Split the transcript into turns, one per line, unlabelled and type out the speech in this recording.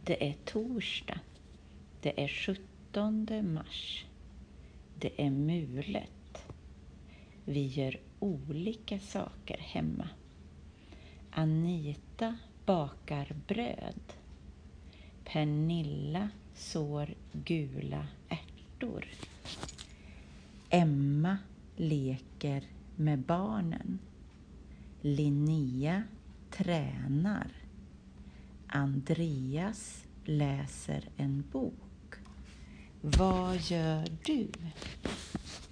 Det är torsdag. Det är 17 mars. Det är mulet. Vi gör olika saker hemma. Anita bakar bröd. Pernilla sår gula ärtor. Emma leker med barnen. Linnea tränar. Andreas läser en bok. Vad gör du?